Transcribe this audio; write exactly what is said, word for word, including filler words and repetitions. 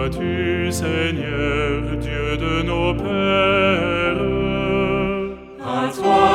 sois-tu, Seigneur, Dieu de nos pères. À toi